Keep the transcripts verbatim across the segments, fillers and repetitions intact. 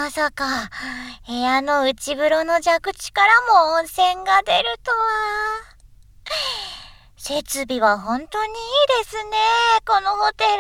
まさか、部屋の内風呂の蛇口からも温泉が出るとは。設備は本当にいいですね、このホテル。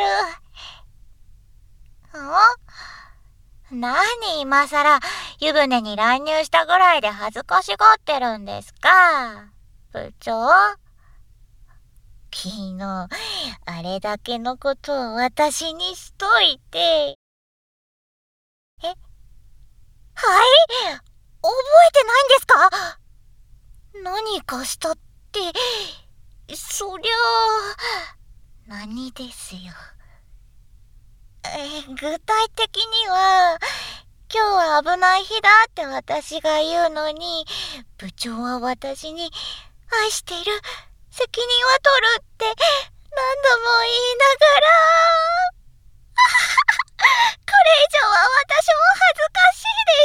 ん？何今さら湯船に乱入したぐらいで恥ずかしがってるんですか、部長。昨日、あれだけのことを私にしといて。え？はい？覚えてないんですか？何かしたって、そりゃあ、何ですよ。え、具体的には、今日は危ない日だって私が言うのに、部長は私に、愛してる、責任は取るって何度も言いながら、これ以上は私も恥ずかしいです。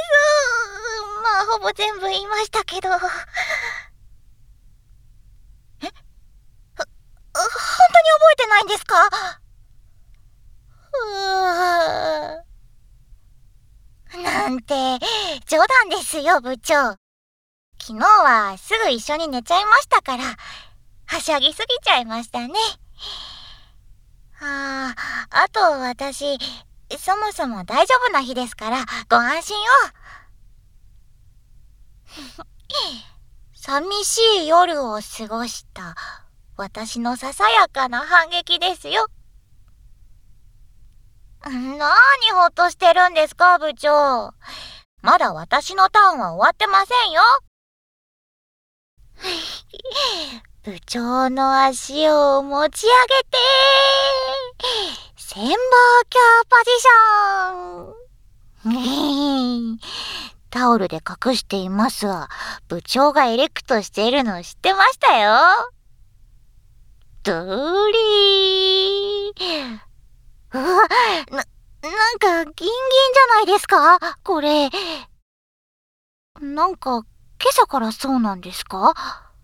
まあほぼ全部言いましたけど。え？ほ、本当に覚えてないんですか？うーなんて冗談ですよ、部長。昨日はすぐ一緒に寝ちゃいましたから、はしゃぎすぎちゃいましたね。ああ、あと私、そもそも大丈夫な日ですから、ご安心を。寂しい夜を過ごした私のささやかな反撃ですよ。なにほっとしてるんですか、部長。まだ私のターンは終わってませんよ。部長の足を持ち上げて、センバーキャーポジション。タオルで隠していますが、部長がエレクトしているのを知ってましたよ。ドーリー。うわ、な、なんかギンギンじゃないですか、これ。なんか、今朝からそうなんですか？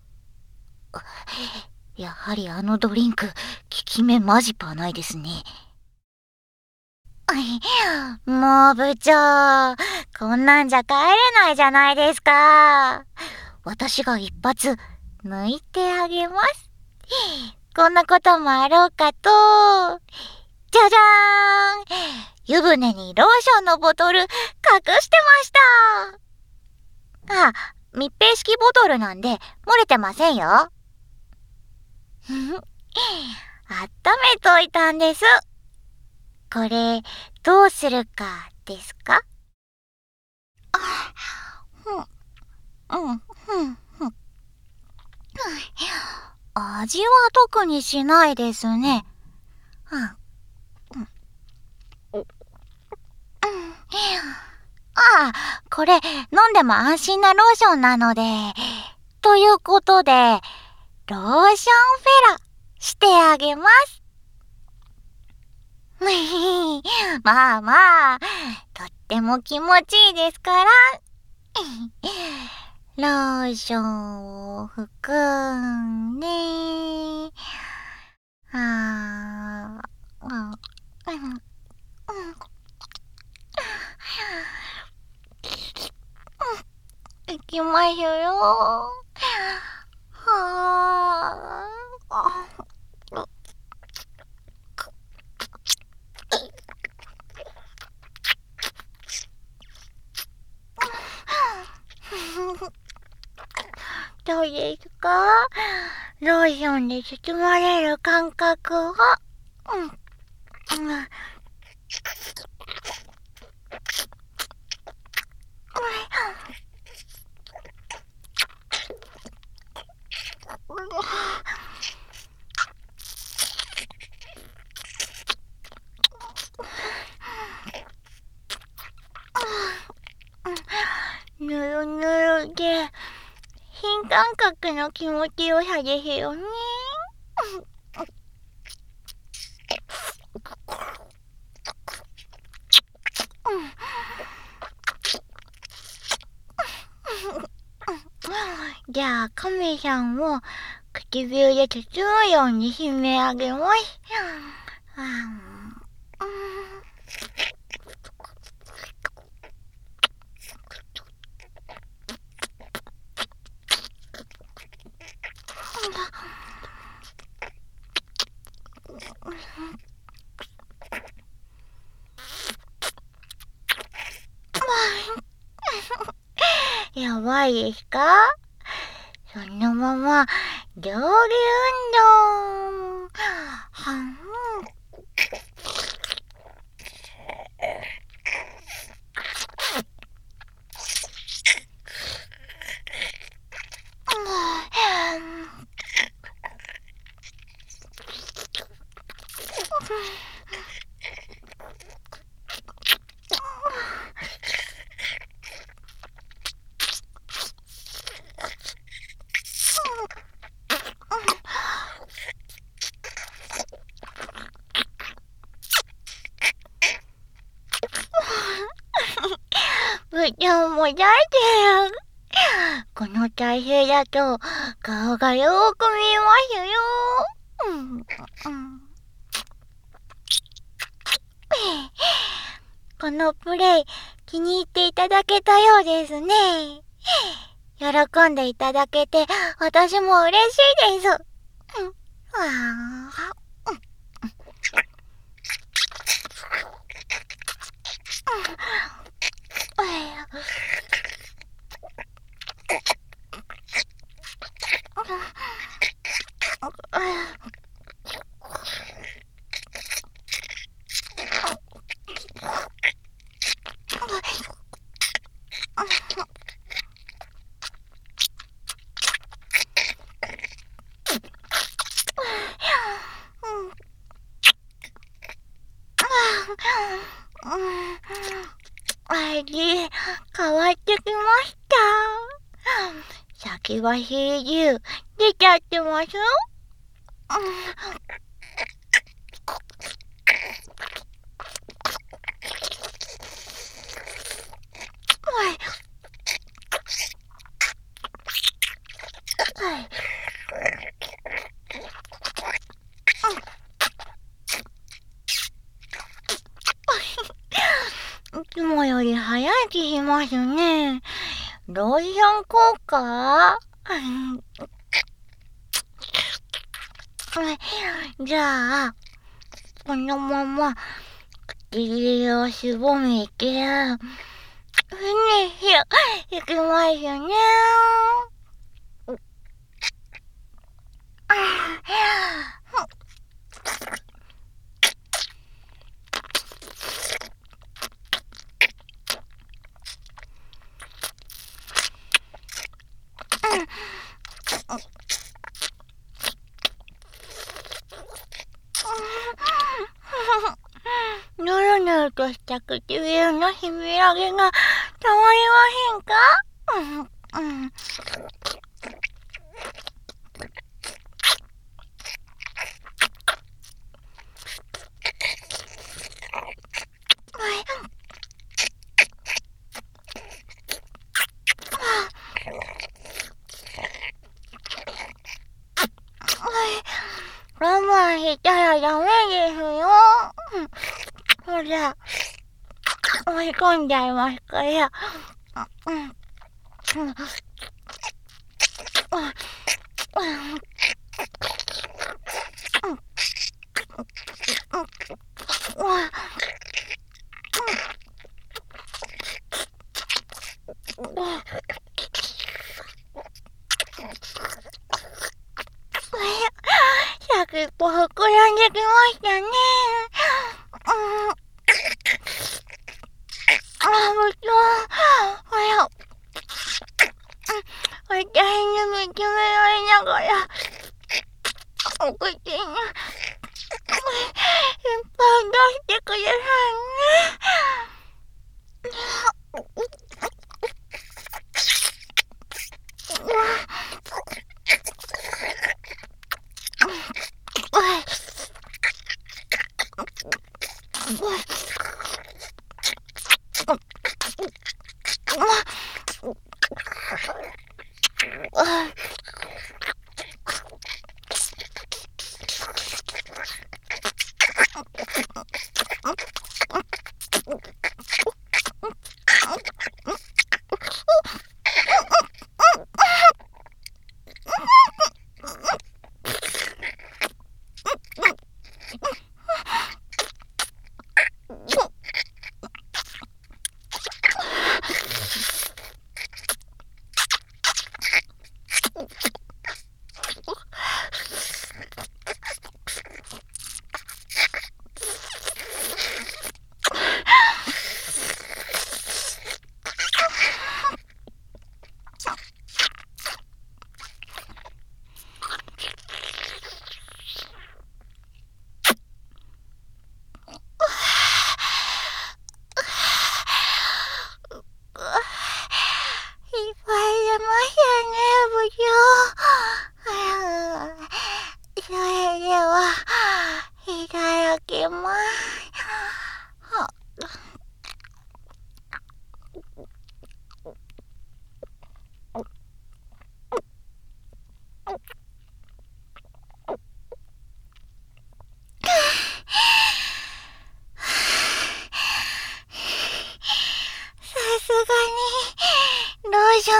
やはりあのドリンク、効き目マジパーないですね。もう部長、こんなんじゃ帰れないじゃないですか。私が一発、抜いてあげます。こんなこともあろうかと、じゃじゃーん！湯船にローションのボトル隠してました。あ、密閉式ボトルなんで漏れてませんよ。あっためといたんです。これ、どうするかですか？あ、うん、うん、うん、うん。味は特にしないですね。うん、うん、うん。ああ、これ、飲んでも安心なローションなので。ということで、ローションフェラ、してあげます。まあまあ、とっても気持ちいいですから。ローションを含んで、あー、うん、うん、うん、いきますよ。はー。どうですか？ローションで包まれる感覚は、うん、うん、ぬるぬるで、新感覚の気持ちよさですよね。じゃあ、カメさんを唇で包むように締め上げます。 やばいですか？そのまま上下運動。はん。部長もだってる。この体勢だと顔がよーく見えますよ。うんうん、このプレイ気に入っていただけたようですね。喜んでいただけて私も嬉しいです。うん、わー、うん、味変わってきました。先走り汁出ちゃってますよ。いつもより早い気しますね。ローション効果？じゃあ、このまま唇をしぼめて、フィニッシュいきますね。ぬるぬるとした唇のしびらげがたまりませんか？うん、うん。我慢したらダメですよ。ほら、追い込んじゃいますから。うん。うん。先っぽ膨らんできましたね。うん。あ、部長。ほら。私に見つめられながら、お口に、いっぱい出してくださいね。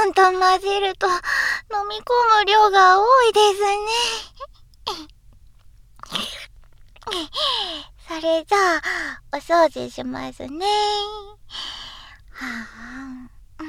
ンと混ぜると飲み込む量が多いですね。それじゃあお掃除しますね。はあ、うん、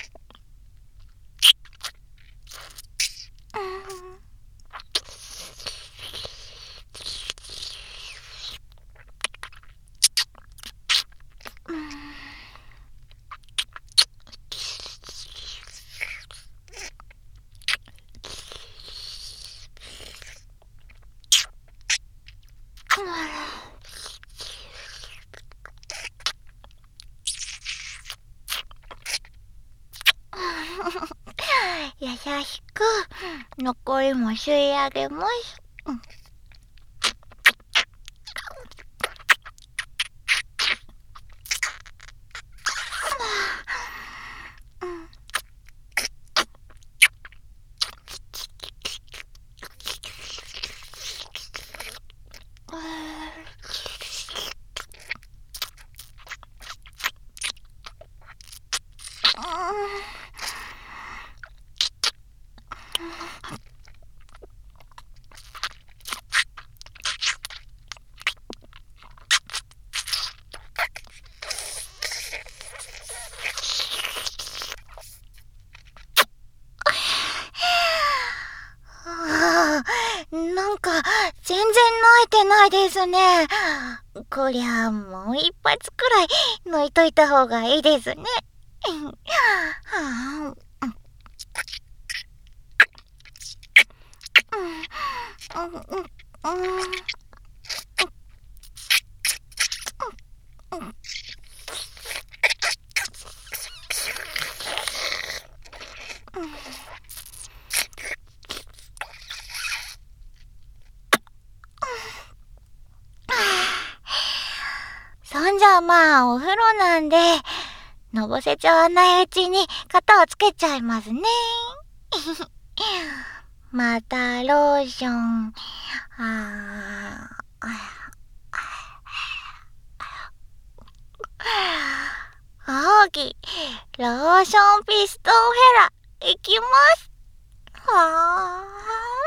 優しく残りも吸い上げます。うん、なんか全然泣いてないですね。こりゃもう一発くらい抜いといた方がいいですね。はあ、うんうんうんうんそんじゃまあお風呂なんでのぼせちゃわないうちに型をつけちゃいますね。またローション。ああぎローションピストンフェラいきます。はあ。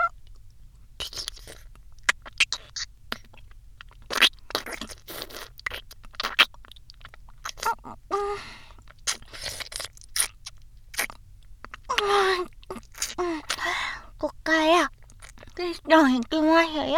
こっからピストンいきますよ。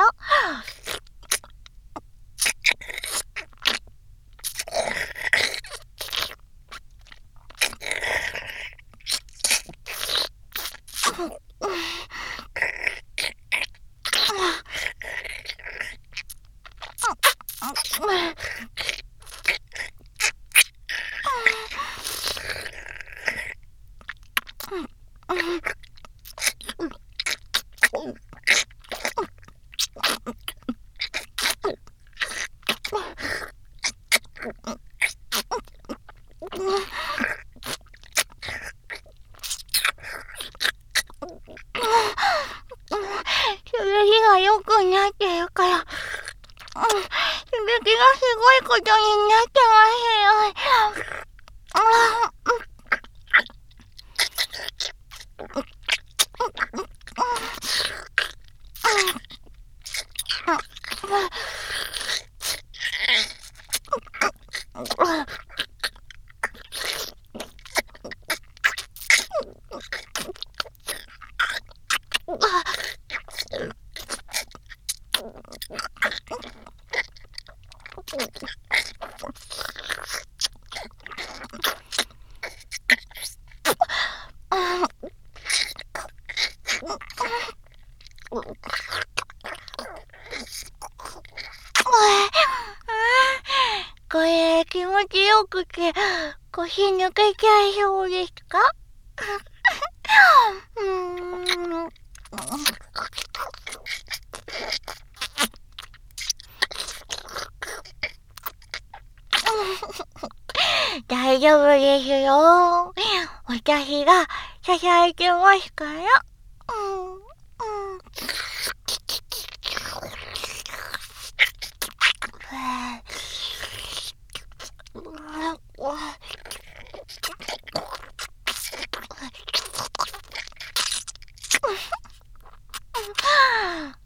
刺激が良くなってるから、うん、刺激がすごいことになってますよ。これ気持ちよくて腰抜けちゃいそうですか？うーん大丈夫ですよ。私が支えてますから。うんうん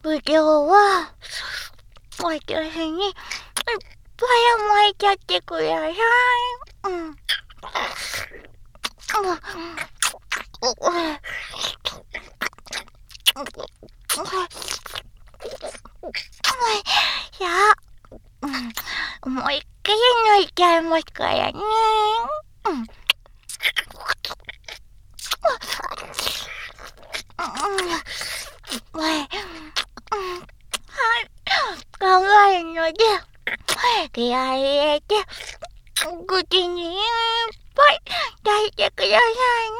部長は、私に、いっぱい甘えちゃってください。うん。うん。さあ、うん、もう一回抜いちゃいますからね。うん。考えるので、気合い入れて、口にいっぱい出してくださいね。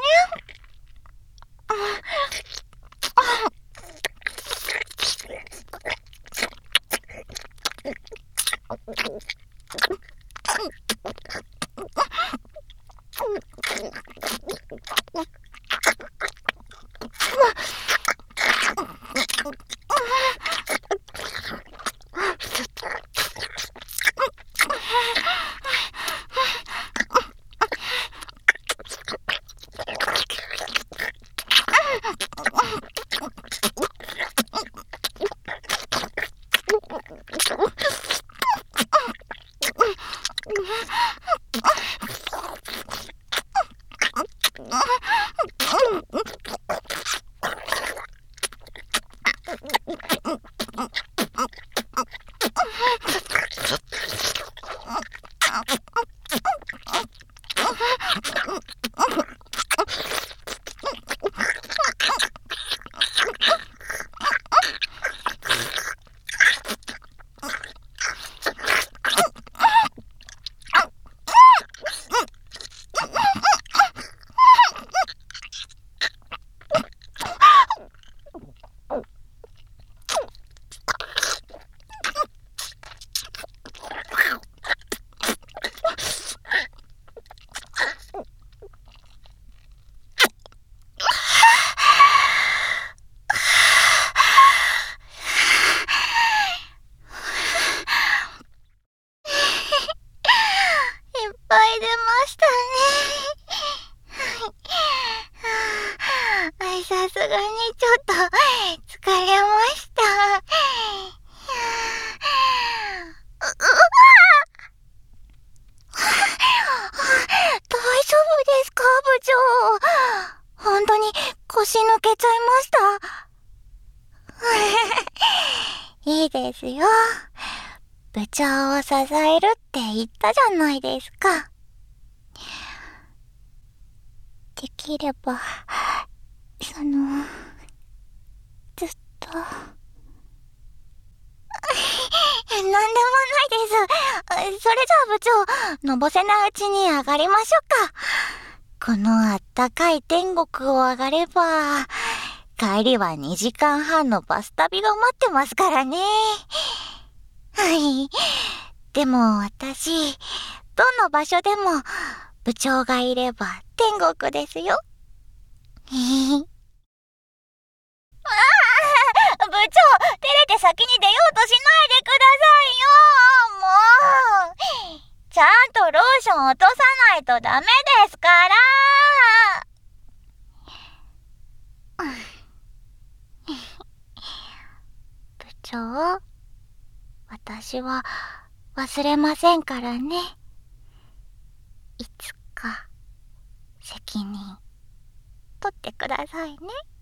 さすがにちょっと疲れました。大丈夫ですか、部長。本当に腰抜けちゃいました。いいですよ。部長を支えるって言ったじゃないですか。できれば、その、ずっと。なんでもないです。それじゃあ部長、のぼせないうちに上がりましょうか。このあったかい天国を上がれば、帰りはにじかんはんのバス旅が待ってますからね。はい。でも私、どの場所でも部長がいれば天国ですよ。ああ、部長、照れて先に出ようとしないでくださいよ。もう、ちゃんとローション落とさないとダメですから。部長、私は忘れませんからね。いつか責任取ってくださいね。